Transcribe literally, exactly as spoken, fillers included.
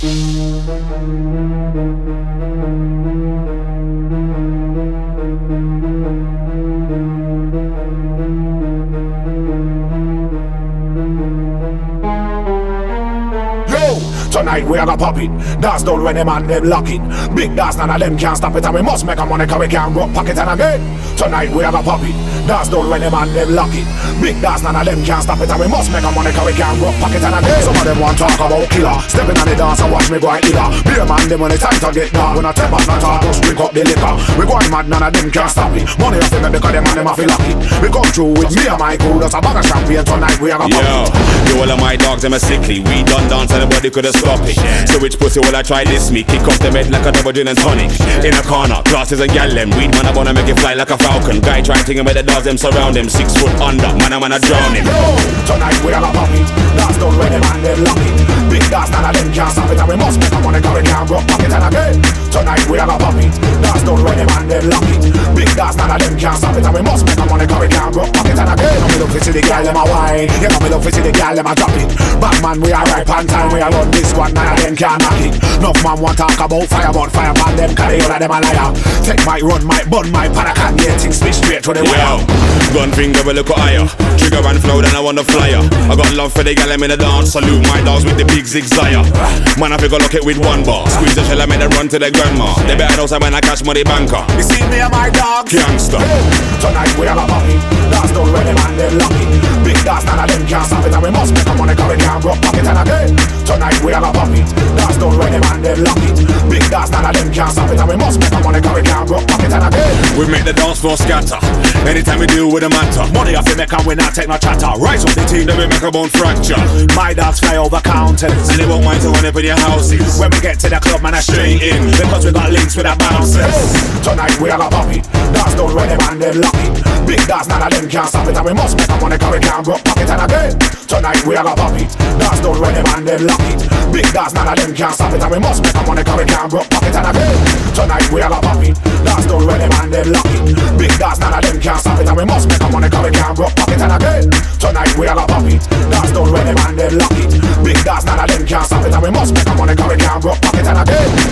Tonight we are gonna pop it. That's done when them and them lock it. Big das, none of them can't stop it. And we must make a money cause we can't go pocket and again. Tonight we are gonna pop it. That's done when them and them lock it. Big das, none of them can't stop it. And we must make a money cause we can't go pocket and again. Some of them want talk about killer. Stepping on the dance and watch me go and iller. Beer man them when it's time to get dark. When I tell us not talk, just drink up the liquor. We going mad, none of them can't stop it. Money off them because them and them have to lock it. We come through with me and my crew. That's a bag of champagne. Tonight we are gonna pop Yo, it. yo, all of my dogs them are sickly. We done dance and nobody could have stopped it. So which pussy will I try this me? Kick off the bed like a double gin and tonic. In a corner, glasses and gal them. Weed man I wanna make it fly like a falcon. Guy trying thinking about the dogs them surround him. Six foot under, man I wanna drown him. Yo, tonight we are gonna pop it. That's done when them and them lock it. Big das, none of them can't stop it. And we must make a money cause we can't go pocket and again. Tonight we are gonna pop it. That's done when them and them lock it. Big das, none of them can't stop it. And we must make a money cause we can't go pocket and again. You know me love to see the gal them a wine. You know me love to see the gal them a drop it. Bad man we are right on time. We are run this one, none of them can't knock it. Enough man want talk about fire, but fire man them carry all of them a liar. Take my run, my bun, my pan, I can't get things switch straight to the wire. Gun finger will look higher. Trigger and flow, then I want the flyer. I got love for the gal I'm in the dance. Salute my dogs with the big zigzag. Man I figure look it with one bar. Squeeze the shell I made them run to the grandma. They better know when I catch money banker. You see me and my dogs Gangster. Tonight we are gonna pop it. That's done when them and them lock it. Big das, none of them can't stop it. And we must make a money cause we can't go pocket and again. Tonight we are gonna pop it. That's done when them and them lock it. Big das, none of them can't stop it. And we must make a money cause we can't go pocket and again. We make the dance floor scatter. Anytime we deal with a matter. Money off the make and we not take no chatter. Rise up the team, Then we make a bone fracture. my dogs fly over counters. And they won't mind to run up in your houses. When we get to the club, man, I straight in. Because we got links with the bouncers. Tonight we are gonna pop it. That's done when them and them lock it. Big das, none of them can't stop it. And we must make a money cause we can't go pocket and again. Tonight we are gonna pop it. That's done when them and them lock it. Big das, none of them can't stop it. And we must make a money cause we can't go pocket and again. Tonight we are gonna pop it. That's done when them and them lock it. Big das, none of them can't stop it. And we must make a money cause we can't go pocket and again. Tonight we are gonna pop it. That's done when them and them lock it. Big das, none of them can't stop it. And we must make a money cause we can't go pocket and again.